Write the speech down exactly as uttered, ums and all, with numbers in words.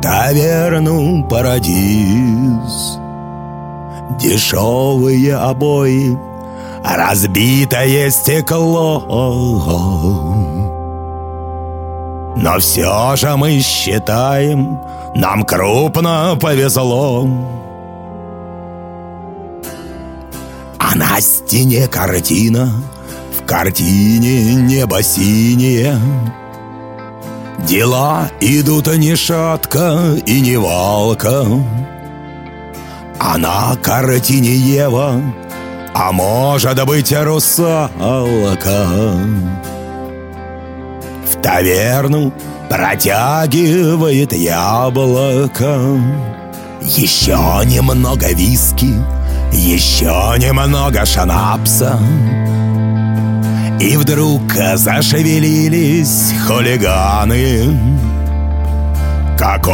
таверну «Парадиз». Дешевые обои, разбитое стекло, но все же мы считаем, нам крупно повезло. А на стене картина, в картине небо синее. Дела идут ни шатко и ни валко. А на картине Ева, а может быть русалка. В таверну протягивает яблоко. Еще немного виски, еще немного шнапса. И вдруг зашевелились хулиганы. Какой